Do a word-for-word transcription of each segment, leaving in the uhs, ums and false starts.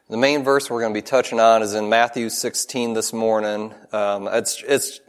The main verse we're going to be touching on is in Matthew sixteen this morning. Um, it's, it's,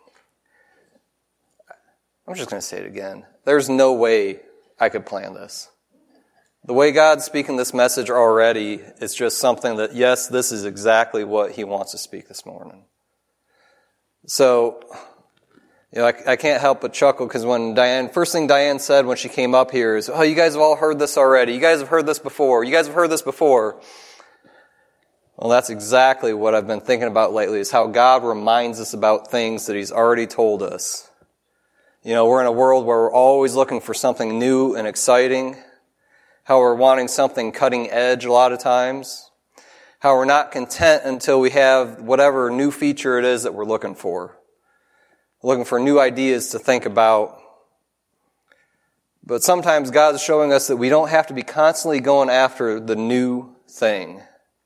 I'm just going to say it again. There's no way I could plan this. The way God's speaking this message already is just something that, yes, this is exactly what He wants to speak this morning. So, you know, I, I can't help but chuckle because when Diane, first thing Diane said when she came up here is, oh, you guys have all heard this already. You guys have heard this before. You guys have heard this before. Well, that's exactly what I've been thinking about lately, is how God reminds us about things that He's already told us. You know, we're in a world where we're always looking for something new and exciting, how we're wanting something cutting edge a lot of times, how we're not content until we have whatever new feature it is that we're looking for. We're looking for new ideas to think about. But sometimes God's showing us that we don't have to be constantly going after the new thing.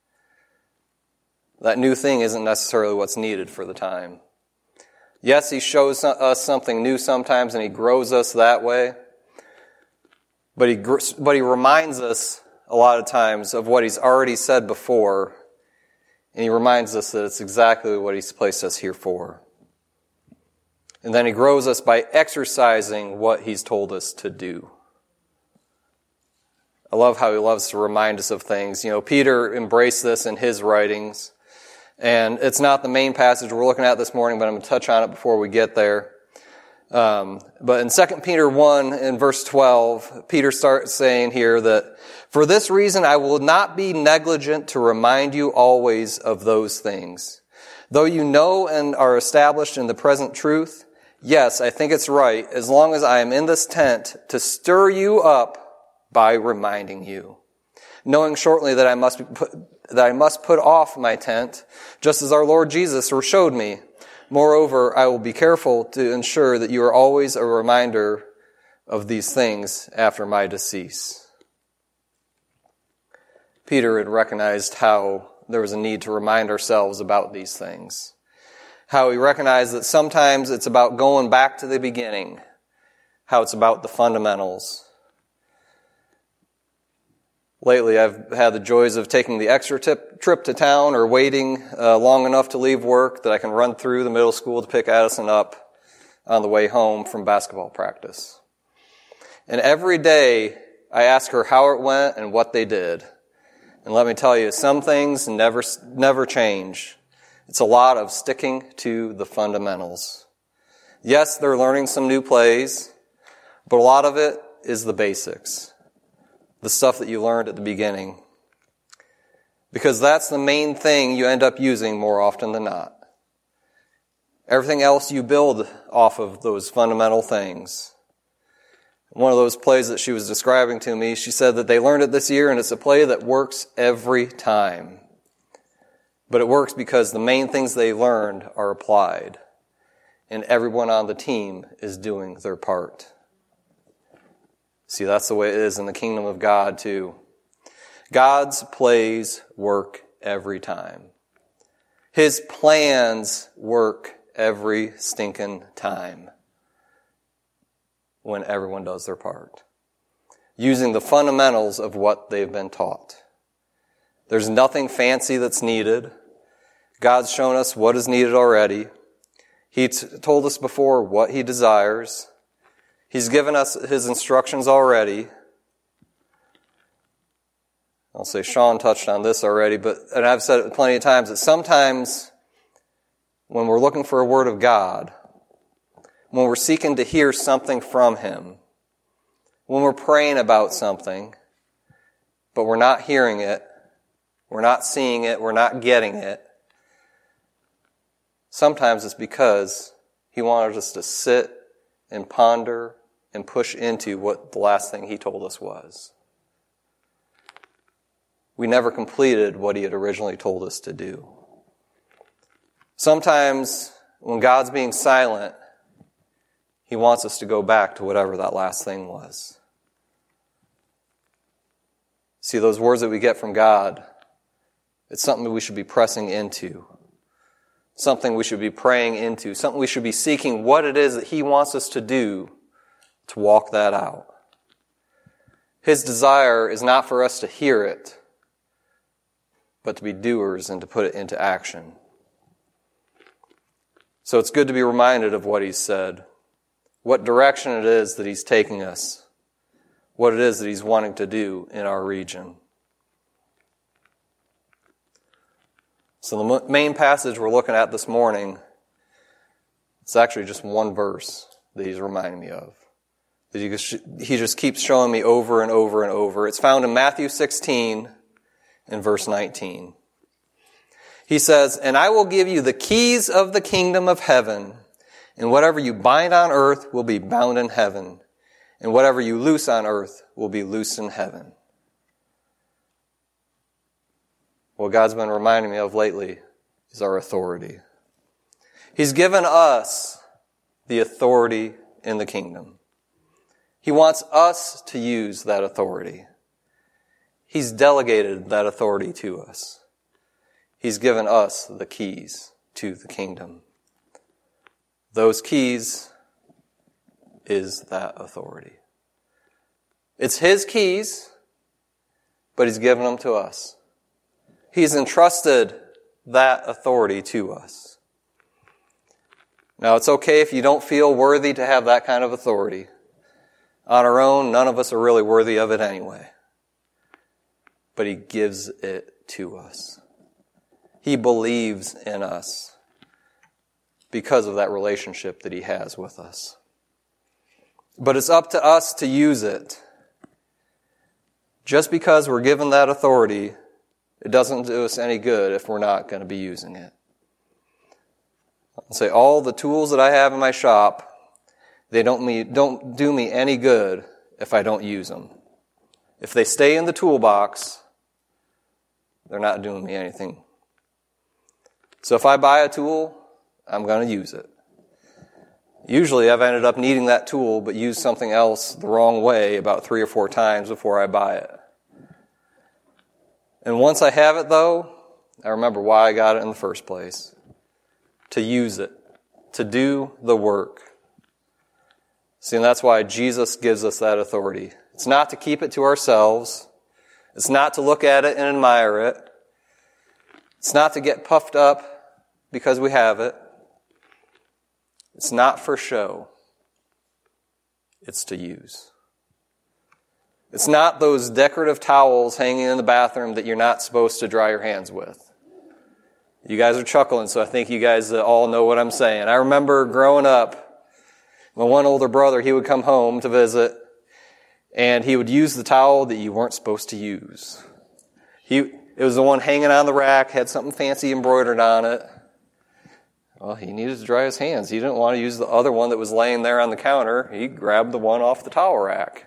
That new thing isn't necessarily what's needed for the time. Yes, He shows us something new sometimes and He grows us that way. But he, but he reminds us a lot of times of what He's already said before. And He reminds us that it's exactly what He's placed us here for. And then He grows us by exercising what He's told us to do. I love how He loves to remind us of things. You know, Peter embraced this in his writings. And it's not the main passage we're looking at this morning, but I'm going to touch on it before we get there. Um, but in Second Peter one, in verse twelve, Peter starts saying here that, for this reason I will not be negligent to remind you always of those things. Though you know and are established in the present truth, yes, I think it's right, as long as I am in this tent, to stir you up by reminding you, knowing shortly that I must be put, that I must put off my tent, just as our Lord Jesus showed me. Moreover, I will be careful to ensure that you are always a reminder of these things after my decease. Peter had recognized how there was a need to remind ourselves about these things. How he recognized that sometimes it's about going back to the beginning. How it's about the fundamentals. Lately, I've had the joys of taking the extra tip, trip to town or waiting uh, long enough to leave work that I can run through the middle school to pick Addison up on the way home from basketball practice. And every day, I ask her how it went and what they did. And let me tell you, some things never, never change. It's a lot of sticking to the fundamentals. Yes, they're learning some new plays, but a lot of it is the basics. The stuff that you learned at the beginning. Because that's the main thing you end up using more often than not. Everything else you build off of those fundamental things. One of those plays that she was describing to me, she said that they learned it this year and it's a play that works every time. But it works because the main things they learned are applied. And everyone on the team is doing their part. See, that's the way it is in the kingdom of God, too. God's plays work every time. His plans work every stinking time when everyone does their part, using the fundamentals of what they've been taught. There's nothing fancy that's needed. God's shown us what is needed already. He t- told us before what He desires. He's given us His instructions already. I'll say Sean touched on this already, but and I've said it plenty of times, that sometimes when we're looking for a word of God, when we're seeking to hear something from Him, when we're praying about something, but we're not hearing it, we're not seeing it, we're not getting it, sometimes it's because He wanted us to sit and ponder and push into what the last thing He told us was. We never completed what He had originally told us to do. Sometimes when God's being silent, He wants us to go back to whatever that last thing was. See, those words that we get from God, it's something that we should be pressing into. Something we should be praying into. Something we should be seeking what it is that He wants us to do to walk that out. His desire is not for us to hear it, but to be doers and to put it into action. So it's good to be reminded of what he's said, what direction it is that he's taking us, what it is that he's wanting to do in our region. So the main passage we're looking at this morning, it's actually just one verse that he's reminding me of, that he just, he just keeps showing me over and over and over. It's found in Matthew sixteen and verse nineteen. He says, "And I will give you the keys of the kingdom of heaven, and whatever you bind on earth will be bound in heaven, and whatever you loose on earth will be loosed in heaven." What God's been reminding me of lately is our authority. He's given us the authority in the kingdom. He wants us to use that authority. He's delegated that authority to us. He's given us the keys to the kingdom. Those keys is that authority. It's his keys, but he's given them to us. He's entrusted that authority to us. Now, it's okay if you don't feel worthy to have that kind of authority. On our own, none of us are really worthy of it anyway. But he gives it to us. He believes in us because of that relationship that he has with us. But it's up to us to use it. Just because we're given that authority, it doesn't do us any good if we're not going to be using it. I'll say all the tools that I have in my shop, they don't, me, don't do me any good if I don't use them. If they stay in the toolbox, they're not doing me anything. So if I buy a tool, I'm going to use it. Usually I've ended up needing that tool but used something else the wrong way about three or four times before I buy it. And once I have it, though, I remember why I got it in the first place. To use it. To do the work. See, and that's why Jesus gives us that authority. It's not to keep it to ourselves. It's not to look at it and admire it. It's not to get puffed up because we have it. It's not for show. It's to use. It's not those decorative towels hanging in the bathroom that you're not supposed to dry your hands with. You guys are chuckling, so I think you guys all know what I'm saying. I remember growing up, my one older brother, he would come home to visit, and he would use the towel that you weren't supposed to use. He, it was the one hanging on the rack, had something fancy embroidered on it. Well, he needed to dry his hands. He didn't want to use the other one that was laying there on the counter. He grabbed the one off the towel rack.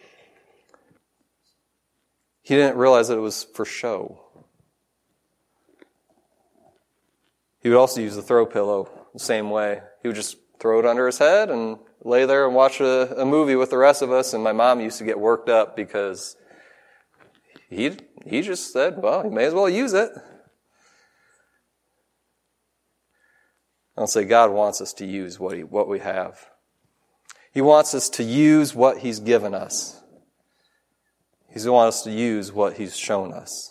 He didn't realize that it was for show. He would also use the throw pillow the same way. He would just throw it under his head and lay there and watch a, a movie with the rest of us. And my mom used to get worked up because he he just said, well, you may as well use it. I'll say God wants us to use what he, what we have. He wants us to use what he's given us. He wants us to use what he's shown us.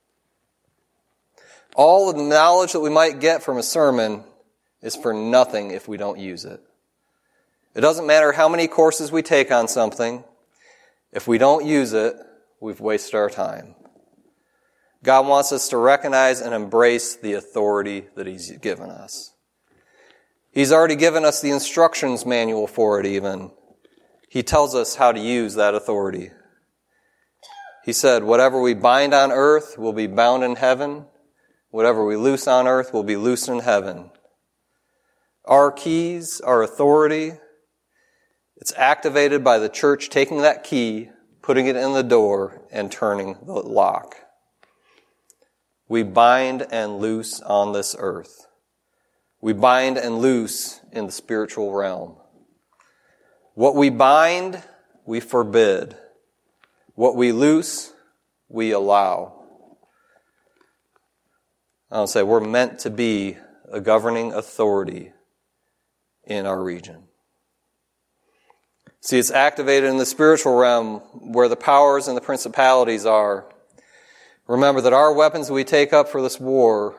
All of the knowledge that we might get from a sermon is for nothing if we don't use it. It doesn't matter how many courses we take on something. If we don't use it, we've wasted our time. God wants us to recognize and embrace the authority that he's given us. He's already given us the instructions manual for it even. He tells us how to use that authority. He said, whatever we bind on earth will be bound in heaven. Whatever we loose on earth will be loosed in heaven. Our keys, our authority, it's activated by the church taking that key, putting it in the door, and turning the lock. We bind and loose on this earth. We bind and loose in the spiritual realm. What we bind, we forbid. What we loose, we allow. I'll say we're meant to be a governing authority in our region. See, it's activated in the spiritual realm where the powers and the principalities are. Remember that our weapons we take up for this war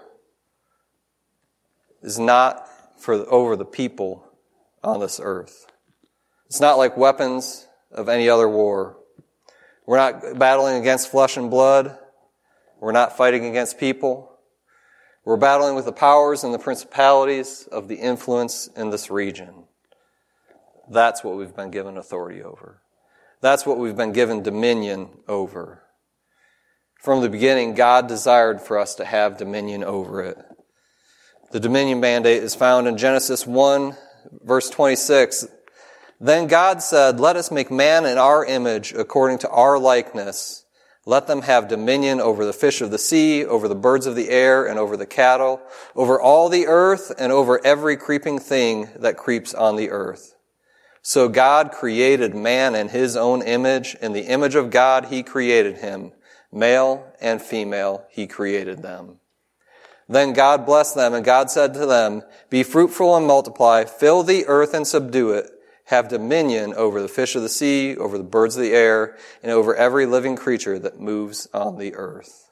is not for over the people on this earth. It's not like weapons of any other war. We're not battling against flesh and blood. We're not fighting against people. We're battling with the powers and the principalities of the influence in this region. That's what we've been given authority over. That's what we've been given dominion over. From the beginning, God desired for us to have dominion over it. The dominion mandate is found in Genesis one, verse twenty-six. Then God said, "Let us make man in our image, according to our likeness. Let them have dominion over the fish of the sea, over the birds of the air, and over the cattle, over all the earth, and over every creeping thing that creeps on the earth." So God created man in his own image. In the image of God he created him. Male and female he created them. Then God blessed them, and God said to them, "Be fruitful and multiply, fill the earth and subdue it. Have dominion over the fish of the sea, over the birds of the air, and over every living creature that moves on the earth."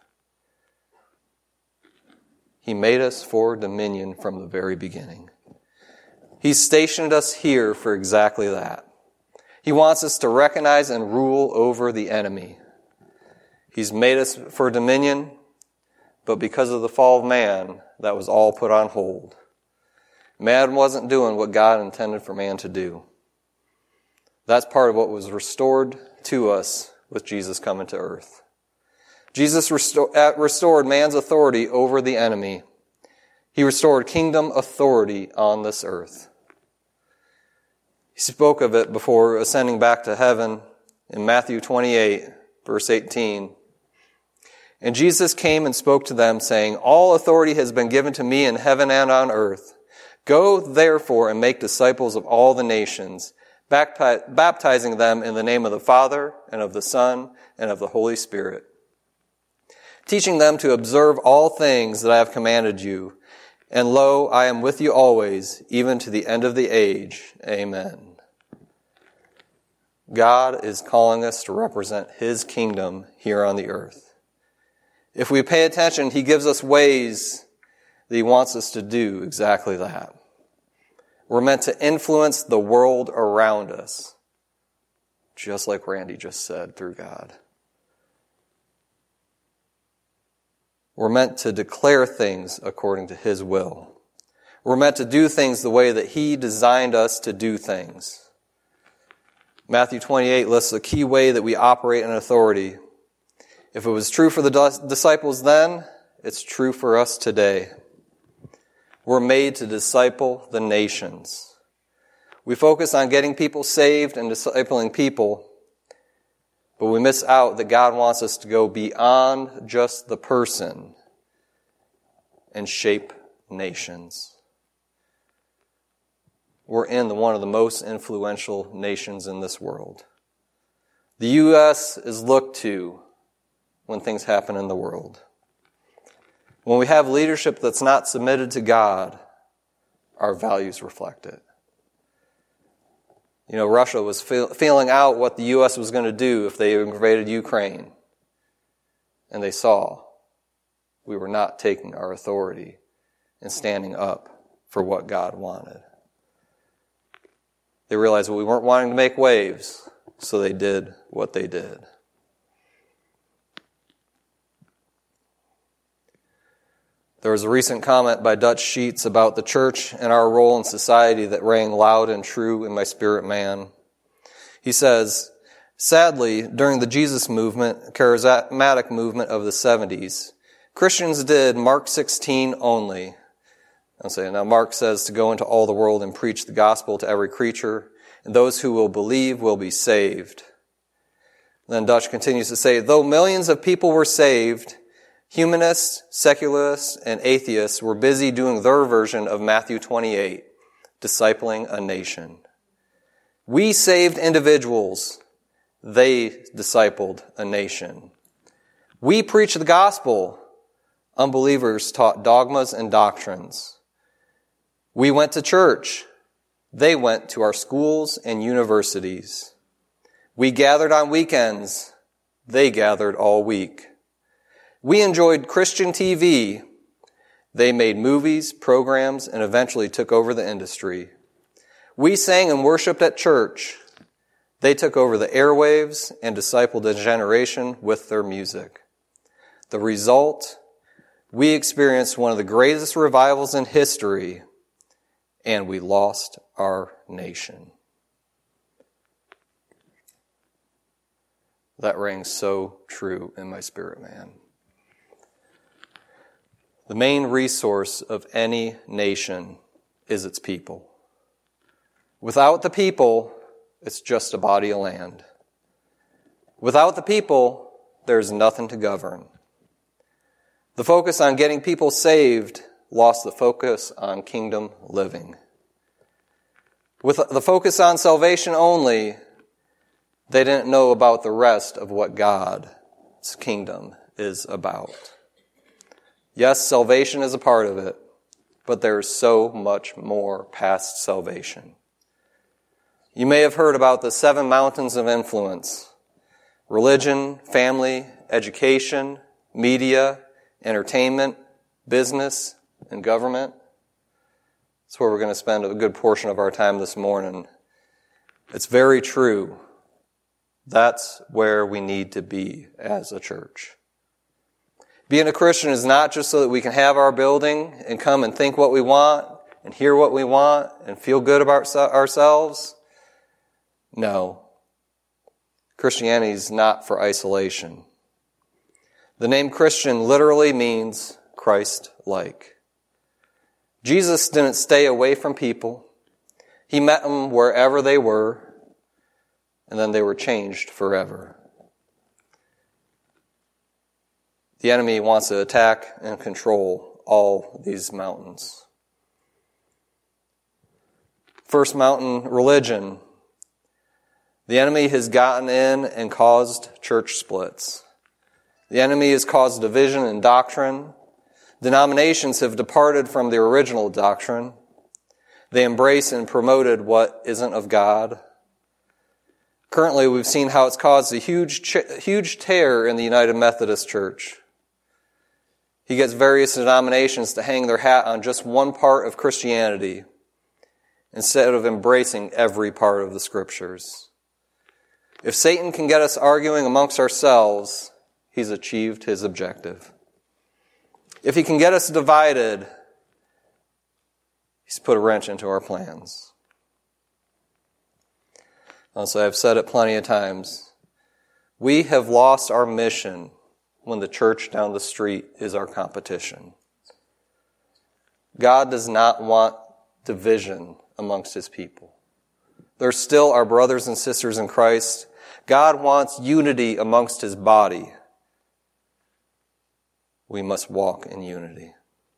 He made us for dominion from the very beginning. He's stationed us here for exactly that. He wants us to recognize and rule over the enemy. He's made us for dominion, but because of the fall of man, that was all put on hold. Man wasn't doing what God intended for man to do. That's part of what was restored to us with Jesus coming to earth. Jesus restor- restored man's authority over the enemy. He restored kingdom authority on this earth. He spoke of it before ascending back to heaven in Matthew twenty-eight, verse eighteen. "And Jesus came and spoke to them, saying, 'All authority has been given to me in heaven and on earth. Go therefore and make disciples of all the nations, baptizing them in the name of the Father and of the Son and of the Holy Spirit, teaching them to observe all things that I have commanded you. And lo, I am with you always, even to the end of the age. Amen.'" God is calling us to represent his kingdom here on the earth. If we pay attention, he gives us ways that he wants us to do exactly that. We're meant to influence the world around us, just like Randy just said, through God. We're meant to declare things according to his will. We're meant to do things the way that he designed us to do things. Matthew twenty-eight lists a key way that we operate in authority. If it was true for the disciples then, it's true for us today. We're made to disciple the nations. We focus on getting people saved and discipling people, but we miss out that God wants us to go beyond just the person and shape nations. We're in the, one of the most influential nations in this world. The U S is looked to when things happen in the world. When we have leadership that's not submitted to God, our values reflect it. You know, Russia was feel, feeling out what the U S was going to do if they invaded Ukraine. And they saw we were not taking our authority and standing up for what God wanted. They realized we weren't wanting to make waves, so they did what they did. There was a recent comment by Dutch Sheets about the church and our role in society that rang loud and true in my spirit man. He says, "Sadly, during the Jesus movement, charismatic movement of the seventies, Christians did Mark sixteen only." I'm saying, now Mark says to go into all the world and preach the gospel to every creature, and those who will believe will be saved. Then Dutch continues to say, though millions of people were saved, humanists, secularists, and atheists were busy doing their version of Matthew twenty-eight, discipling a nation. We saved individuals. They discipled a nation. We preached the gospel. Unbelievers taught dogmas and doctrines. We went to church. They went to our schools and universities. We gathered on weekends. They gathered all week. We enjoyed Christian T V. They made movies, programs, and eventually took over the industry. We sang and worshiped at church. They took over the airwaves and discipled a generation with their music. The result, we experienced one of the greatest revivals in history, and we lost our nation. That rings so true in my spirit, man. The main resource of any nation is its people. Without the people, it's just a body of land. Without the people, there's nothing to govern. The focus on getting people saved lost the focus on kingdom living. With the focus on salvation only, they didn't know about the rest of what God's kingdom is about. Yes, salvation is a part of it, but there is so much more past salvation. You may have heard about the seven mountains of influence: religion, family, education, media, entertainment, business, and government. That's where we're going to spend a good portion of our time this morning. It's very true. That's where we need to be as a church. Being a Christian is not just so that we can have our building and come and think what we want and hear what we want and feel good about ourselves. No. Christianity is not for isolation. The name Christian literally means Christ-like. Jesus didn't stay away from people. He met them wherever they were, and then they were changed forever. The enemy wants to attack and control all these mountains. First mountain, religion. The enemy has gotten in and caused church splits. The enemy has caused division in doctrine. Denominations have departed from the original doctrine. They embrace and promoted what isn't of God. Currently, we've seen how it's caused a huge, huge tear in the United Methodist Church. He gets various denominations to hang their hat on just one part of Christianity instead of embracing every part of the Scriptures. If Satan can get us arguing amongst ourselves, he's achieved his objective. If he can get us divided, he's put a wrench into our plans. Also, I've said it plenty of times. We have lost our mission when the church down the street is our competition. God does not want division amongst his people. They're still our brothers and sisters in Christ. God wants unity amongst his body. We must walk in unity.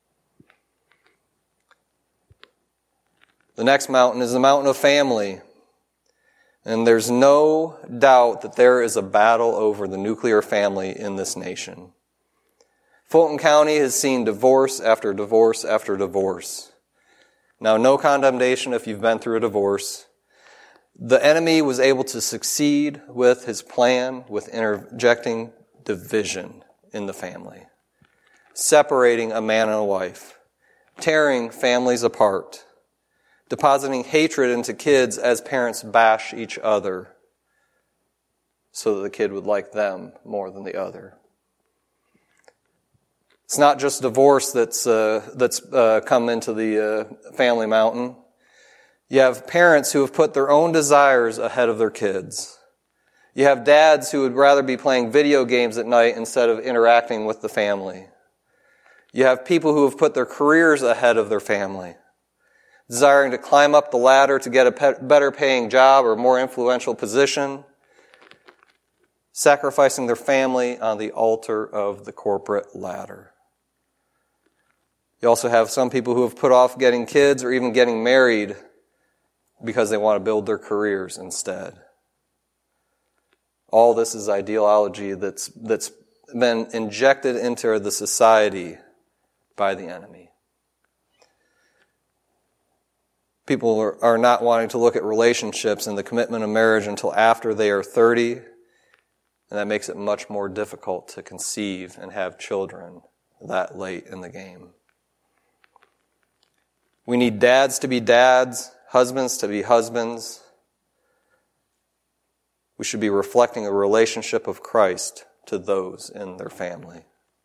The next mountain is the mountain of family. And there's no doubt that there is a battle over the nuclear family in this nation. Fulton County has seen divorce after divorce after divorce. Now, no condemnation if you've been through a divorce. The enemy was able to succeed with his plan with interjecting division in the family, separating a man and a wife, tearing families apart, depositing hatred into kids as parents bash each other so that the kid would like them more than the other. It's not just divorce that's uh, that's uh, come into the uh, family mountain. You have parents who have put their own desires ahead of their kids. You have dads who would rather be playing video games at night instead of interacting with the family. You have people who have put their careers ahead of their family, desiring to climb up the ladder to get a pe- better paying job or more influential position, sacrificing their family on the altar of the corporate ladder. You also have some people who have put off getting kids or even getting married because they want to build their careers instead. All this is ideology that's that's been injected into the society by the enemy. People are, are not wanting to look at relationships and the commitment of marriage until after they are thirty And that makes it much more difficult to conceive and have children that late in the game. We need dads to be dads, husbands to be husbands. We should be reflecting a relationship of Christ to those in their family.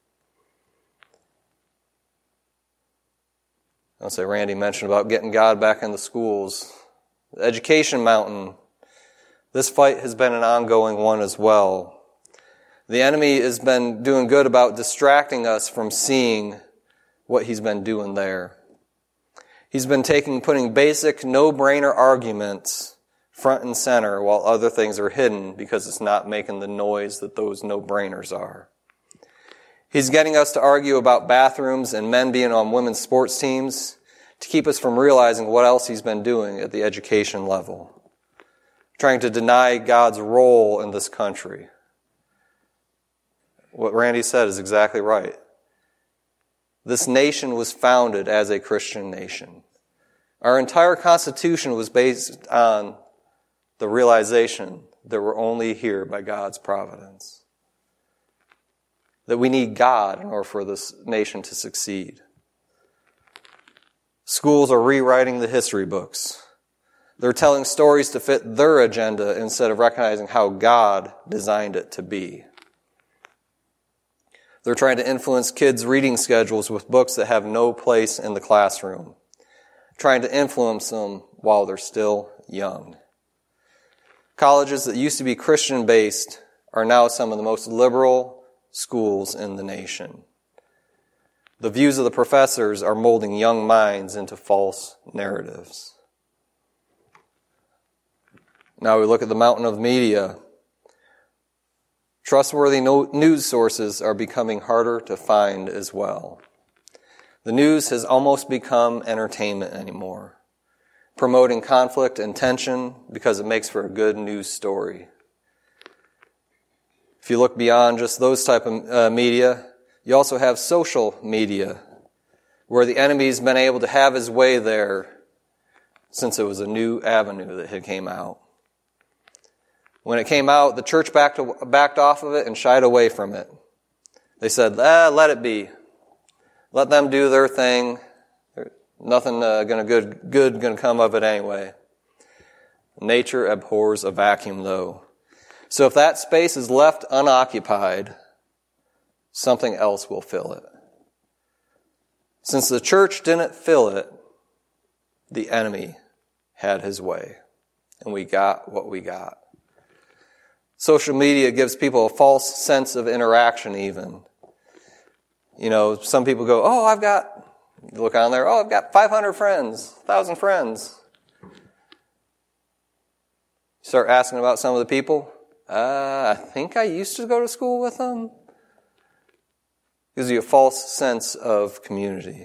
I'll say Randy mentioned about getting God back in the schools. The education mountain, this fight has been an ongoing one as well. The enemy has been doing good about distracting us from seeing what he's been doing there. He's been taking, putting basic, no-brainer arguments front and center while other things are hidden because it's not making the noise that those no-brainers are. He's getting us to argue about bathrooms and men being on women's sports teams to keep us from realizing what else he's been doing at the education level, trying to deny God's role in this country. What Randy said is exactly right. This nation was founded as a Christian nation. Our entire Constitution was based on the realization that we're only here by God's providence. That we need God in order for this nation to succeed. Schools are rewriting the history books. They're telling stories to fit their agenda instead of recognizing how God designed it to be. They're trying to influence kids' reading schedules with books that have no place in the classroom, trying to influence them while they're still young. Colleges that used to be Christian-based are now some of the most liberal schools in the nation. The views of the professors are molding young minds into false narratives. Now we look at the mountain of media. Trustworthy news sources are becoming harder to find as well. The news has almost become entertainment anymore, promoting conflict and tension because it makes for a good news story. If you look beyond just those type of uh, media, you also have social media, where the enemy's been able to have his way there since it was a new avenue that had came out. When it came out, the church backed, backed off of it and shied away from it. They said, ah, let it be. Let them do their thing. Nothing uh, gonna good good gonna come of it anyway. Nature abhors a vacuum, though. So if that space is left unoccupied, something else will fill it. Since the church didn't fill it, the enemy had his way, and we got what we got. Social media gives people a false sense of interaction even. You know, some people go, oh, I've got, you look on there, oh, I've got five hundred friends, one thousand friends. You start asking about some of the people. Uh, I think I used to go to school with them. Gives you a false sense of community.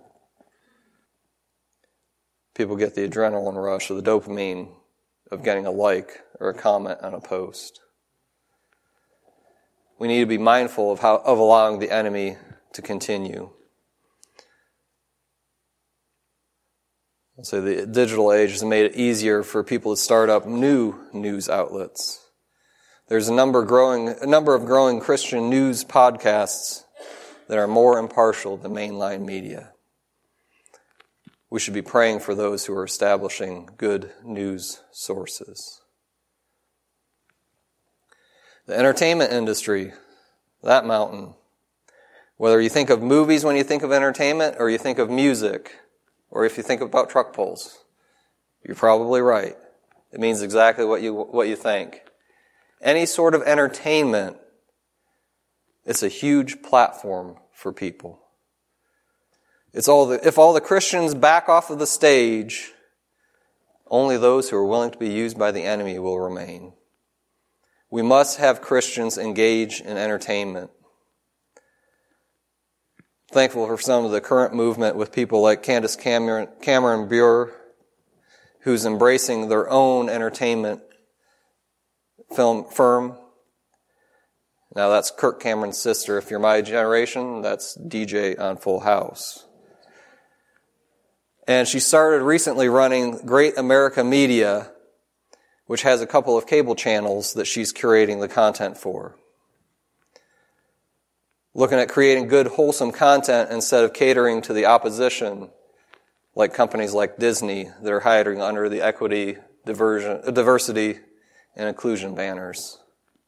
People get the adrenaline rush or the dopamine of getting a like or a comment on a post. We need to be mindful of how of allowing the enemy to continue. I'll say the digital age has made it easier for people to start up new news outlets. There's a number growing a number of growing Christian news podcasts that are more impartial than mainline media. We should be praying for those who are establishing good news sources. The entertainment industry, that mountain. Whether you think of movies when you think of entertainment, or you think of music, or if you think about truck pulls, you're probably right. It means exactly what you what you think. Any sort of entertainment, it's a huge platform for people. It's all the, if all the Christians back off of the stage, only those who are willing to be used by the enemy will remain. We must have Christians engage in entertainment. Thankful for some of the current movement with people like Candace Cameron, Cameron Bure, who's embracing their own entertainment film firm. Now that's Kirk Cameron's sister. If you're my generation, that's D J on Full House. And she started recently running Great America Media, which has a couple of cable channels that she's curating the content for. Looking at creating good, wholesome content instead of catering to the opposition, like companies like Disney that are hiding under the equity, diversion, diversity, and inclusion banners.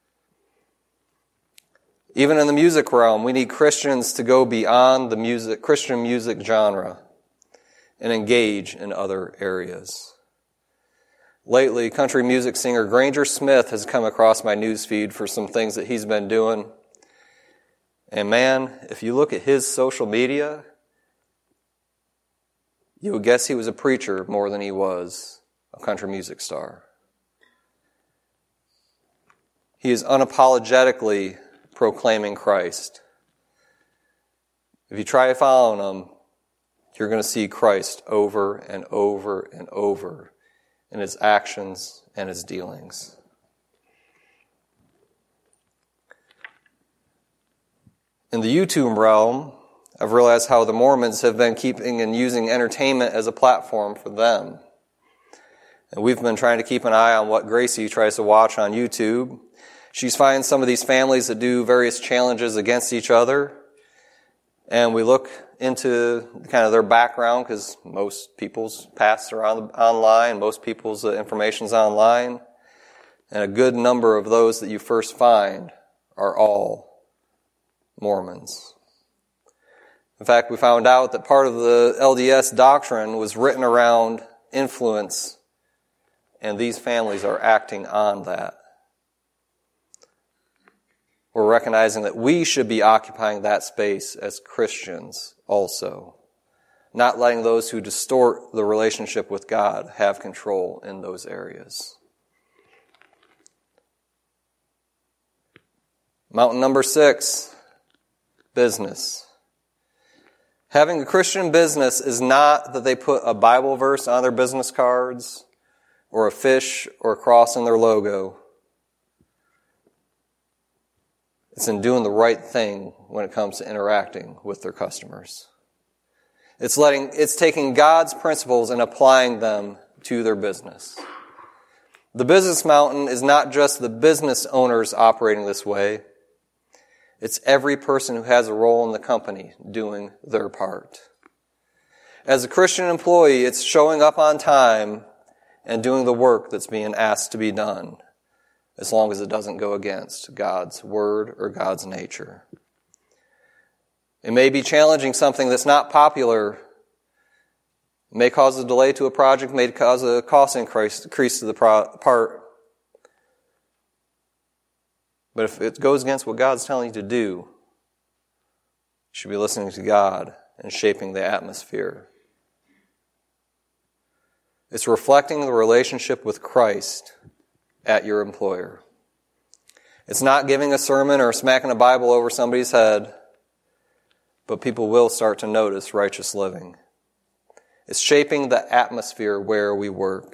Even in the music realm, we need Christians to go beyond the music, Christian music genre and engage in other areas. Lately, country music singer Granger Smith has come across my newsfeed for some things that he's been doing. And man, if you look at his social media, you would guess he was a preacher more than he was a country music star. He is unapologetically proclaiming Christ. If you try following him, you're going to see Christ over and over and over in his actions and his dealings. In the YouTube realm, I've realized how the Mormons have been keeping and using entertainment as a platform for them. And we've been trying to keep an eye on what Gracie tries to watch on YouTube. She's finding some of these families that do various challenges against each other. And we look into kind of their background, because most people's pasts are on, online, most people's uh, information's online. And a good number of those that you first find are all Mormons. In fact, we found out that part of the L D S doctrine was written around influence, and these families are acting on that. We're recognizing that we should be occupying that space as Christians also, not letting those who distort the relationship with God have control in those areas. Mountain number six, business. Having a Christian business is not that they put a Bible verse on their business cards or a fish or a cross in their logo. It's in doing the right thing when it comes to interacting with their customers. It's letting, it's taking God's principles and applying them to their business. The business mountain is not just the business owners operating this way. It's every person who has a role in the company doing their part. As a Christian employee, it's showing up on time and doing the work that's being asked to be done, as long as it doesn't go against God's word or God's nature. It may be challenging something that's not popular. It may cause a delay to a project, may cause a cost increase, increase to the pro- part. But if it goes against what God's telling you to do, you should be listening to God and shaping the atmosphere. It's reflecting the relationship with Christ at your employer. It's not giving a sermon or smacking a Bible over somebody's head, but people will start to notice righteous living. It's shaping the atmosphere where we work.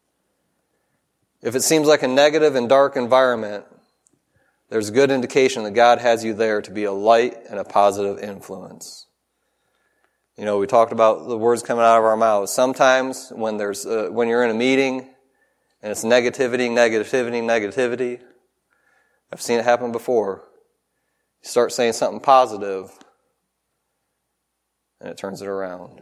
If it seems like a negative and dark environment, there's good indication that God has you there to be a light and a positive influence. You know, we talked about the words coming out of our mouths. Sometimes when there's uh, when you're in a meeting and it's negativity, negativity, negativity, I've seen it happen before. You start saying something positive, and it turns it around.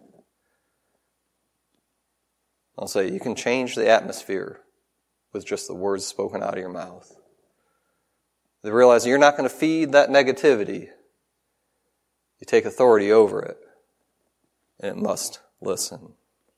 I'll say, you can change the atmosphere with just the words spoken out of your mouth. They realize you're not going to feed that negativity. You take authority over it, and it must listen.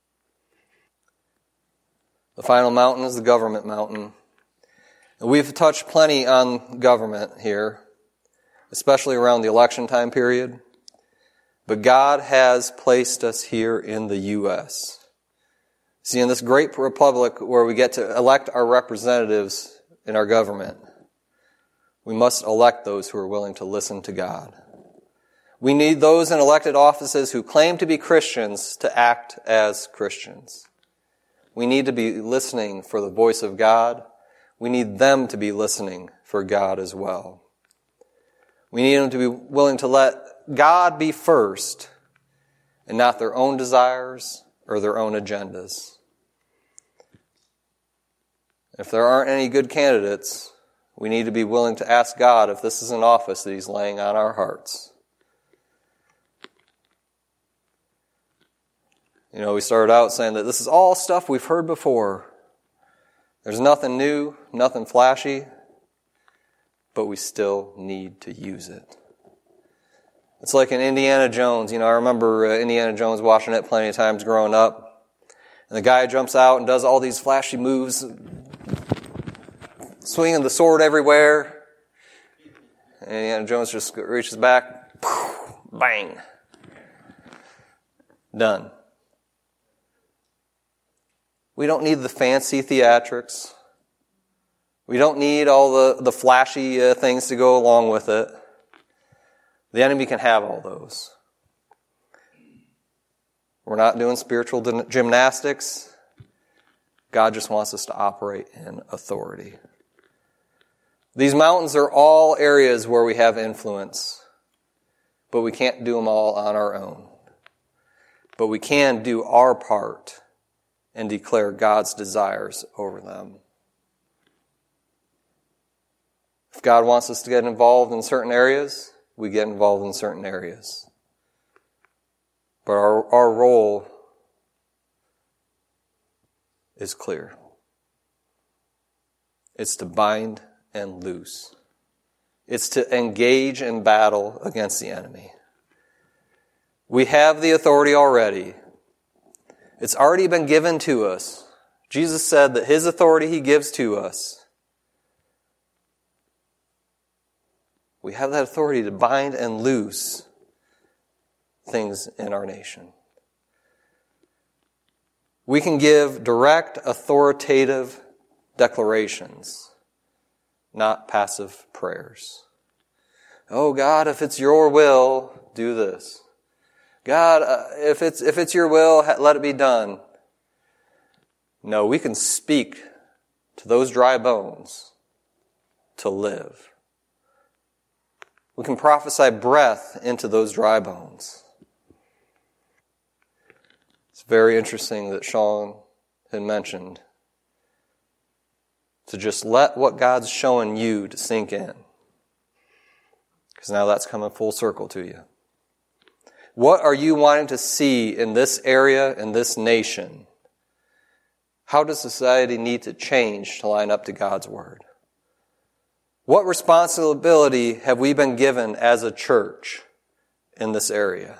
The final mountain is the government mountain. And we've touched plenty on government here, especially around the election time period. But God has placed us here in the U S See, in this great republic where we get to elect our representatives in our government, we must elect those who are willing to listen to God. We need those in elected offices who claim to be Christians to act as Christians. We need to be listening for the voice of God. We need them to be listening for God as well. We need them to be willing to let God be first and not their own desires or their own agendas. If there aren't any good candidates, we need to be willing to ask God if this is an office that He's laying on our hearts. You know, we started out saying that this is all stuff we've heard before. There's nothing new, nothing flashy, but we still need to use it. It's like in Indiana Jones. You know, I remember uh, Indiana Jones watching it plenty of times growing up. And the guy jumps out and does all these flashy moves, swinging the sword everywhere. And Indiana Jones just reaches back, bang, done. We don't need the fancy theatrics. We don't need all the, the flashy uh, things to go along with it. The enemy can have all those. We're not doing spiritual gymnastics. God just wants us to operate in authority. These mountains are all areas where we have influence, but we can't do them all on our own. But we can do our part and declare God's desires over them. If God wants us to get involved in certain areas, we get involved in certain areas. But our, our role is clear. It's to bind and loose. It's to engage in battle against the enemy. We have the authority already. It's already been given to us. Jesus said that His authority He gives to us. We have that authority to bind and loose things in our nation. We can give direct, authoritative declarations, not passive prayers. Oh God, if it's your will, do this. God, uh, if it's if it's your will, let it be done. No, we can speak to those dry bones to live. We can prophesy breath into those dry bones. It's very interesting that Sean had mentioned to just let what God's showing you to sink in. Because now that's coming full circle to you. What are you wanting to see in this area, in this nation? How does society need to change to line up to God's Word? What responsibility have we been given as a church in this area?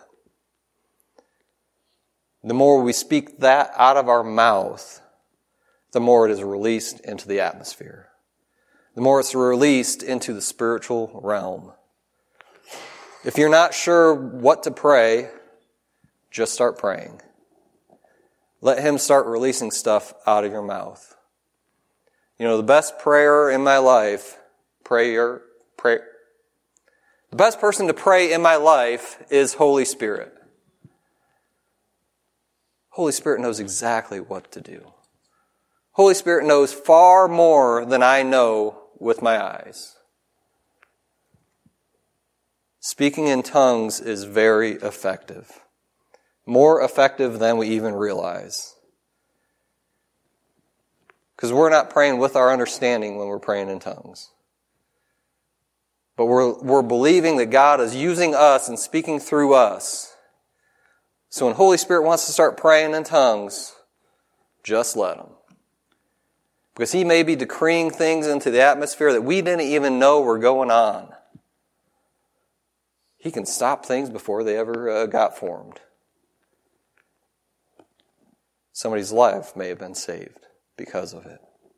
The more we speak that out of our mouth, the more it is released into the atmosphere. The more it's released into the spiritual realm. If you're not sure what to pray, just start praying. Let Him start releasing stuff out of your mouth. You know, the best prayer in my life, prayer, pray. The best person to pray in my life is Holy Spirit. Holy Spirit knows exactly what to do. Holy Spirit knows far more than I know with my eyes. Speaking in tongues is very effective. More effective than we even realize. Because we're not praying with our understanding when we're praying in tongues. But we're, we're believing that God is using us and speaking through us. So when Holy Spirit wants to start praying in tongues, just let Him. Because He may be decreeing things into the atmosphere that we didn't even know were going on. He can stop things before they ever uh, got formed. Somebody's life may have been saved because of it.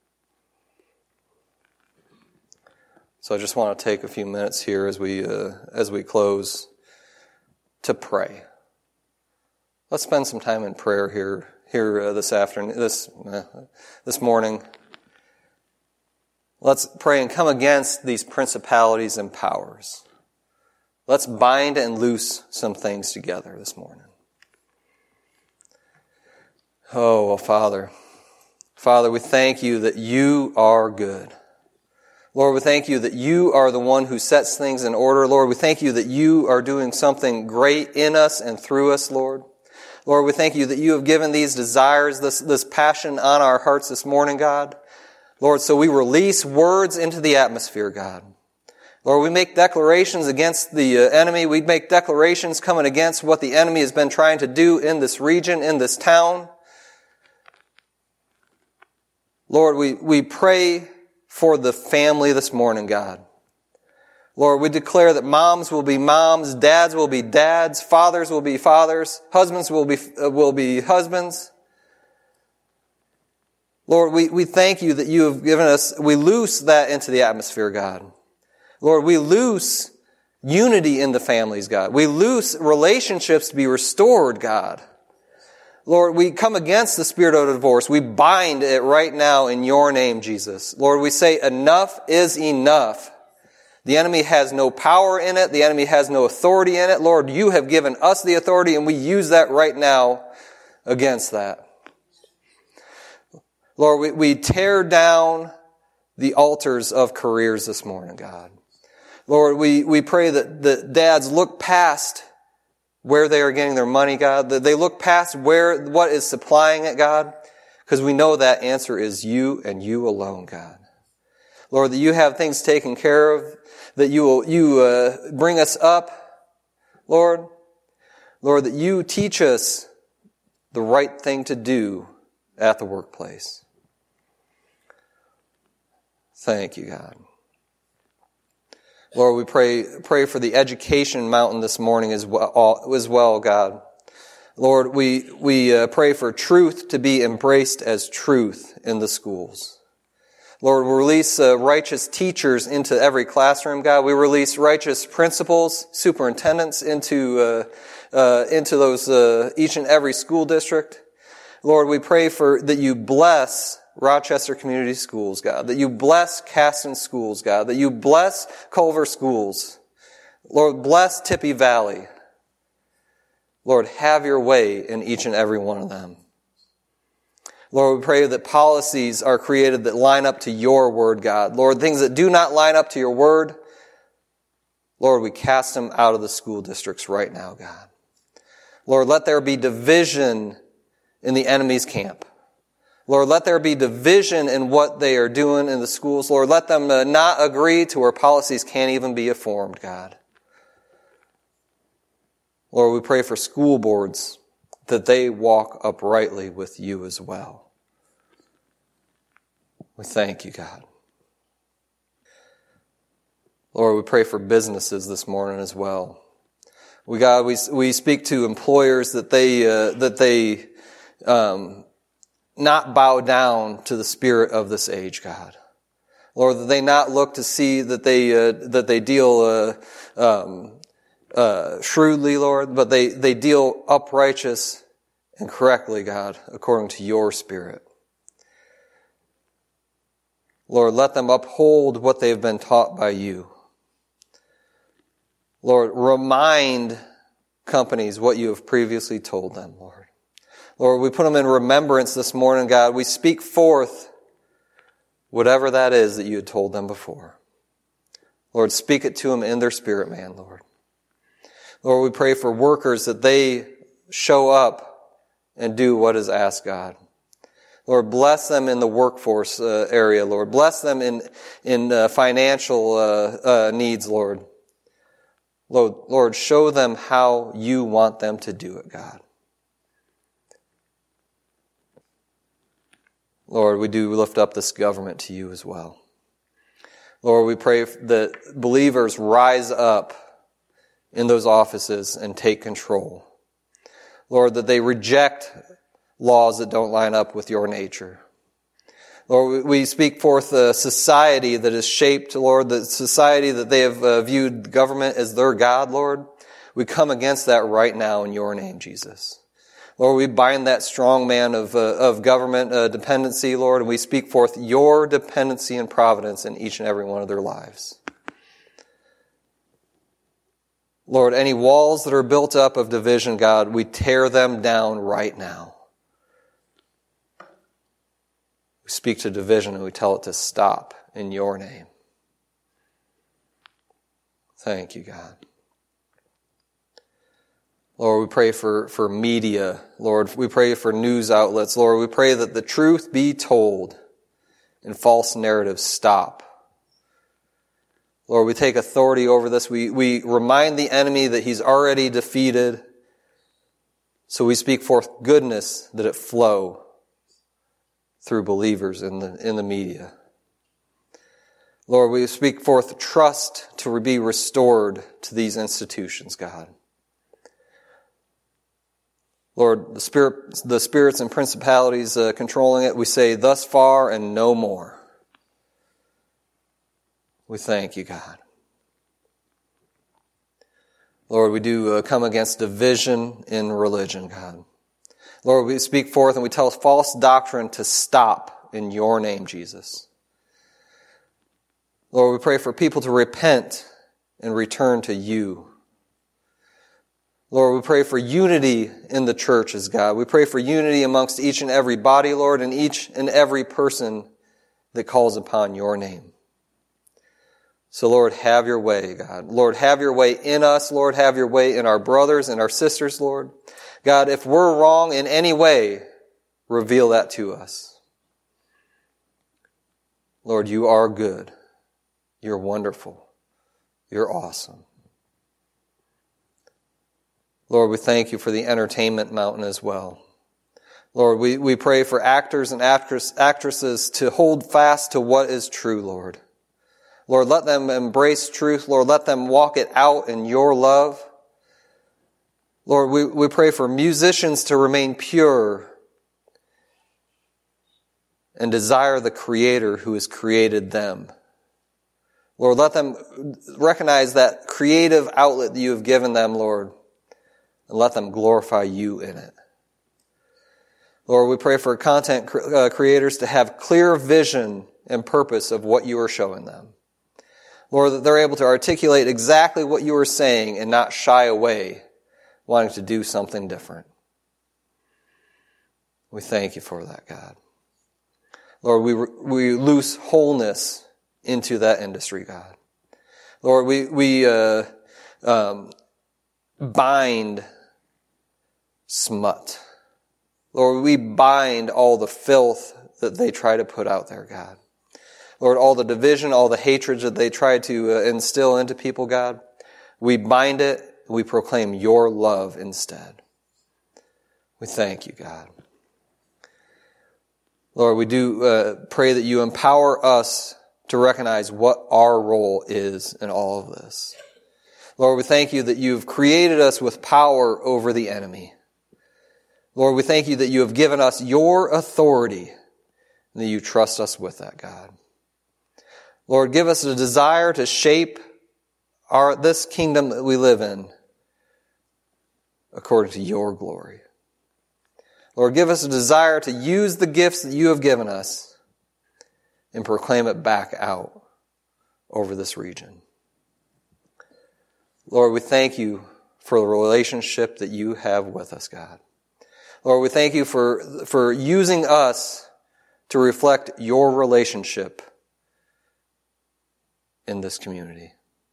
So I just want to take a few minutes here as we uh, as we close to pray. Let's spend some time in prayer here here uh, this afternoon, this uh, this morning. Let's pray and come against these principalities and powers. Let's bind and loose some things together this morning. Oh, well, Father, Father, we thank You that You are good. Lord, we thank You that You are the one who sets things in order. Lord, we thank You that You are doing something great in us and through us, Lord. Lord, we thank You that You have given these desires, this, this passion on our hearts this morning, God. Lord, so we release words into the atmosphere, God. Lord, we make declarations against the uh, enemy. We make declarations coming against what the enemy has been trying to do in this region, in this town. Lord, we, we pray for the family this morning, God. Lord, we declare that moms will be moms, dads will be dads, fathers will be fathers, husbands will be, uh, will be husbands. Lord, we, we thank you that you have given us, we loose that into the atmosphere, God. Lord, we loose unity in the families, God. We loose relationships to be restored, God. Lord, we come against the spirit of divorce. We bind it right now in your name, Jesus. Lord, we say enough is enough. The enemy has no power in it. The enemy has no authority in it. Lord, you have given us the authority, and we use that right now against that. Lord, we, we tear down the altars of careers this morning, God. Lord, we, we pray that the dads look past where they are getting their money, God, that they look past where, what is supplying it, God, because we know that answer is you and you alone, God. Lord, that you have things taken care of, that you will, you, uh, bring us up, Lord. Lord, that you teach us the right thing to do at the workplace. Thank you, God. Lord, we pray pray for the education mountain this morning as well, as well, God. Lord, we we uh, pray for truth to be embraced as truth in the schools. Lord, we release uh, righteous teachers into every classroom, God. We release righteous principals, superintendents into uh, uh, into those uh, each and every school district. Lord, we pray for that you bless Rochester Community Schools, God, that you bless Caston Schools, God, that you bless Culver Schools. Lord, bless Tippy Valley. Lord, have your way in each and every one of them. Lord, we pray that policies are created that line up to your word, God. Lord, things that do not line up to your word, Lord, we cast them out of the school districts right now, God. Lord, let there be division in the enemy's camp. Lord, let there be division in what they are doing in the schools. Lord, let them uh, not agree to where policies can't even be formed, God. Lord, we pray for school boards that they walk uprightly with you as well. We thank you, God. Lord, we pray for businesses this morning as well. We God, we we speak to employers that they uh, that they um, not bow down to the spirit of this age, God. Lord, that they not look to see that they uh, that they deal uh, um, uh, shrewdly, Lord, but they they deal uprighteous and correctly, God, according to your spirit. Lord, let them uphold what they've been taught by you. Lord, remind companies what you have previously told them, Lord. Lord, we put them in remembrance this morning, God. We speak forth whatever that is that you had told them before. Lord, speak it to them in their spirit, man, Lord. Lord, we pray for workers that they show up and do what is asked, God. Lord, bless them in the workforce uh, area, Lord. Bless them in, in uh, financial uh, uh, needs, Lord. Lord, Lord, show them how you want them to do it, God. Lord, we do lift up this government to you as well. Lord, we pray that believers rise up in those offices and take control. Lord, that they reject laws that don't line up with your nature. Lord, we speak forth a society that is shaped, Lord, the society that they have uh, viewed government as their God, Lord. We come against that right now in your name, Jesus. Lord, we bind that strong man of, uh, of government uh, dependency, Lord, and we speak forth your dependency and providence in each and every one of their lives. Lord, any walls that are built up of division, God, we tear them down right now. We speak to division and we tell it to stop in your name. Thank you, God. Lord, we pray for, for media. Lord, we pray for news outlets. Lord, we pray that the truth be told and false narratives stop. Lord, we take authority over this. We, we remind the enemy that he's already defeated. So we speak forth goodness that it flow through believers in the, in the media. Lord, we speak forth trust to be restored to these institutions, God. Lord, the spirit, the spirits and principalities uh, controlling it, we say thus far and no more. We thank you, God. Lord, we do uh, come against division in religion, God. Lord, we speak forth and we tell false doctrine to stop in your name, Jesus. Lord, we pray for people to repent and return to you. Lord, we pray for unity in the churches, God. We pray for unity amongst each and every body, Lord, and each and every person that calls upon your name. So, Lord, have your way, God. Lord, have your way in us. Lord, have your way in our brothers and our sisters, Lord. God, if we're wrong in any way, reveal that to us. Lord, you are good. You're wonderful. You're awesome. Lord, we thank you for the entertainment mountain as well. Lord, we, we pray for actors and actress, actresses to hold fast to what is true, Lord. Lord, let them embrace truth. Lord, let them walk it out in your love. Lord, we, we pray for musicians to remain pure and desire the Creator who has created them. Lord, let them recognize that creative outlet that you have given them, Lord, and let them glorify you in it. Lord, we pray for content creators to have clear vision and purpose of what you are showing them. Lord, that they're able to articulate exactly what you are saying and not shy away, wanting to do something different. We thank you for that, God. Lord, we we loose wholeness into that industry, God. Lord, we we uh, um, bind smut. Lord, we bind all the filth that they try to put out there, God. Lord, all the division, all the hatred that they try to uh, instill into people, God, we bind it, we proclaim your love instead. We thank you, God. Lord, we do uh, pray that you empower us to recognize what our role is in all of this. Lord, we thank you that you've created us with power over the enemy. Lord, we thank you that you have given us your authority and that you trust us with that, God. Lord, give us a desire to shape our this kingdom that we live in according to your glory. Lord, give us a desire to use the gifts that you have given us and proclaim it back out over this region. Lord, we thank you for the relationship that you have with us, God. Lord, we thank you for, for using us to reflect your relationship in this community.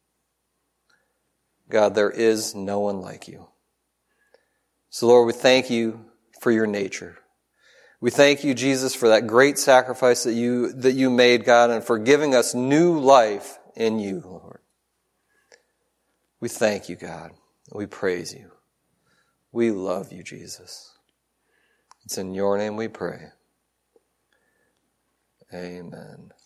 God, there is no one like you. So, Lord, we thank you for your nature. We thank you, Jesus, for that great sacrifice that you that you made, God, and for giving us new life in you, Lord. We thank you, God. We praise you. We love you, Jesus. It's in your name we pray. Amen.